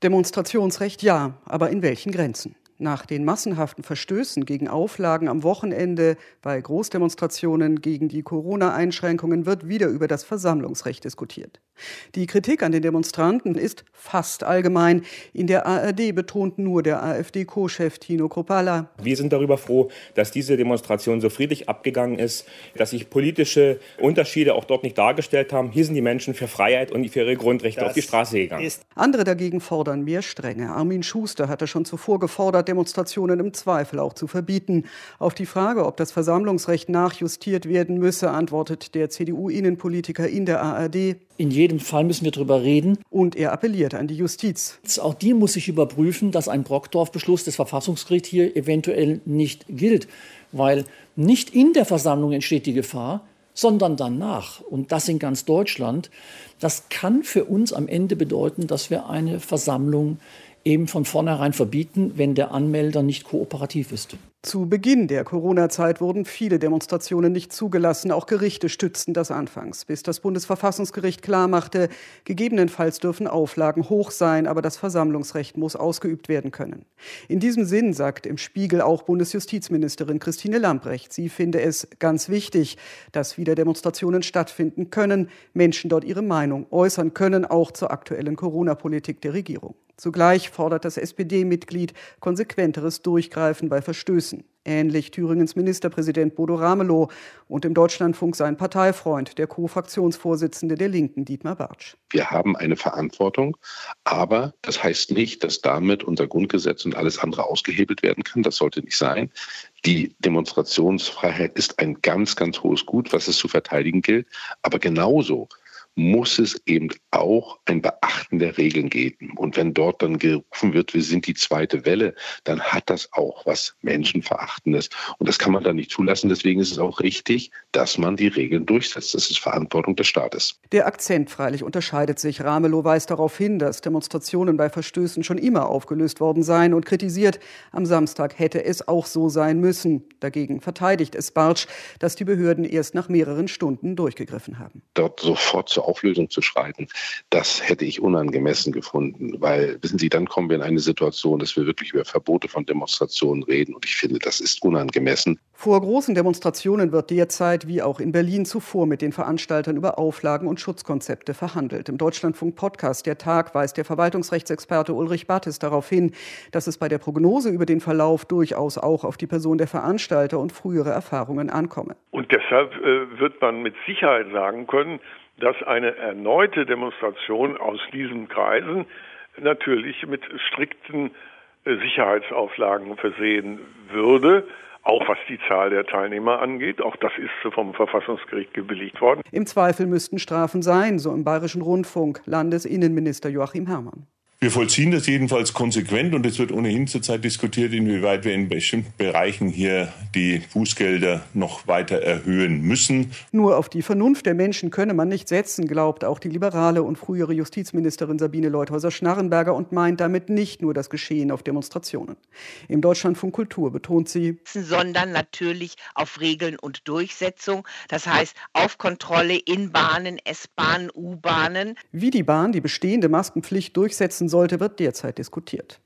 Demonstrationsrecht ja, aber in welchen Grenzen? Nach den massenhaften Verstößen gegen Auflagen am Wochenende bei Großdemonstrationen gegen die Corona-Einschränkungen wird wieder über das Versammlungsrecht diskutiert. Die Kritik an den Demonstranten ist fast allgemein. In der ARD betont nur der AfD-Co-Chef Tino Kruppalla: Wir sind darüber froh, dass diese Demonstration so friedlich abgegangen ist, dass sich politische Unterschiede auch dort nicht dargestellt haben. Hier sind die Menschen für Freiheit und für ihre Grundrechte auf die Straße gegangen. Andere dagegen fordern mehr Strenge. Armin Schuster hatte schon zuvor gefordert, Demonstrationen im Zweifel auch zu verbieten. Auf die Frage, ob das Versammlungsrecht nachjustiert werden müsse, antwortet der CDU-Innenpolitiker in der ARD: In jedem Fall müssen wir darüber reden. Und er appelliert an die Justiz. Auch die muss sich überprüfen, dass ein Brockdorf-Beschluss des Verfassungsgerichts hier eventuell nicht gilt. Weil nicht in der Versammlung entsteht die Gefahr, sondern danach. Und das in ganz Deutschland. Das kann für uns am Ende bedeuten, dass wir eine Versammlung eben von vornherein verbieten, wenn der Anmelder nicht kooperativ ist. Zu Beginn der Corona-Zeit wurden viele Demonstrationen nicht zugelassen. Auch Gerichte stützten das anfangs, bis das Bundesverfassungsgericht klarmachte, gegebenenfalls dürfen Auflagen hoch sein, aber das Versammlungsrecht muss ausgeübt werden können. In diesem Sinn sagt im Spiegel auch Bundesjustizministerin Christine Lambrecht, sie finde es ganz wichtig, dass wieder Demonstrationen stattfinden können, Menschen dort ihre Meinung äußern können, auch zur aktuellen Corona-Politik der Regierung. Zugleich fordert das SPD-Mitglied konsequenteres Durchgreifen bei Verstößen. Ähnlich Thüringens Ministerpräsident Bodo Ramelow und im Deutschlandfunk sein Parteifreund, der Co-Fraktionsvorsitzende der Linken, Dietmar Bartsch. Wir haben eine Verantwortung, aber das heißt nicht, dass damit unser Grundgesetz und alles andere ausgehebelt werden kann. Das sollte nicht sein. Die Demonstrationsfreiheit ist ein ganz, ganz hohes Gut, was es zu verteidigen gilt. Aber genauso muss es eben auch ein Beachten der Regeln geben. Und wenn dort dann gerufen wird, wir sind die zweite Welle, dann hat das auch was Menschenverachtendes. Und das kann man da nicht zulassen. Deswegen ist es auch richtig, dass man die Regeln durchsetzt. Das ist Verantwortung des Staates. Der Akzent freilich unterscheidet sich. Ramelow weist darauf hin, dass Demonstrationen bei Verstößen schon immer aufgelöst worden seien und kritisiert, am Samstag hätte es auch so sein müssen. Dagegen verteidigt es Bartsch, dass die Behörden erst nach mehreren Stunden durchgegriffen haben. Dort sofort zur Auflösung zu schreiten, das hätte ich unangemessen gefunden, weil, wissen Sie, dann kommen wir in eine Situation, dass wir wirklich über Verbote von Demonstrationen reden und ich finde, das ist unangemessen. Vor großen Demonstrationen wird derzeit, wie auch in Berlin zuvor, mit den Veranstaltern über Auflagen und Schutzkonzepte verhandelt. Im Deutschlandfunk-Podcast Der Tag weist der Verwaltungsrechtsexperte Ulrich Battes darauf hin, dass es bei der Prognose über den Verlauf durchaus auch auf die Person der Veranstalter und frühere Erfahrungen ankomme. Und deshalb wird man mit Sicherheit sagen können, dass eine erneute Demonstration aus diesen Kreisen natürlich mit strikten Sicherheitsauflagen versehen würde, auch was die Zahl der Teilnehmer angeht. Auch das ist vom Verfassungsgericht gebilligt worden. Im Zweifel müssten Strafen sein, so im Bayerischen Rundfunk Landesinnenminister Joachim Herrmann. Wir vollziehen das jedenfalls konsequent und es wird ohnehin zurzeit diskutiert, inwieweit wir in bestimmten Bereichen hier die Bußgelder noch weiter erhöhen müssen. Nur auf die Vernunft der Menschen könne man nicht setzen, glaubt auch die liberale und frühere Justizministerin Sabine Leuthäuser-Schnarrenberger und meint damit nicht nur das Geschehen auf Demonstrationen. Im Deutschlandfunk Kultur betont sie, sondern natürlich auf Regeln und Durchsetzung, das heißt auf Kontrolle in Bahnen, S-Bahnen, U-Bahnen. Wie die Bahn die bestehende Maskenpflicht durchsetzen sollte, wird derzeit diskutiert.